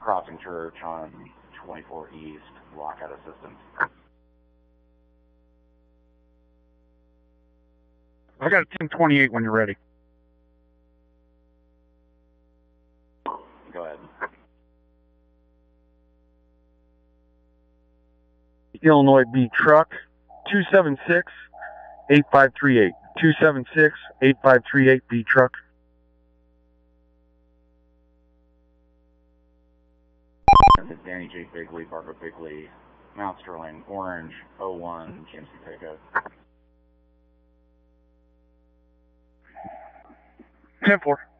Crossing Church on 24 East, lockout assistance. I got a 1028 when you're ready. Go ahead. Illinois B truck, 276-8538. 276-8538 B truck. It's Danny J. Bigley, Barbara Bigley, Mount Sterling, Orange, 01, GMC pickup. 10-4.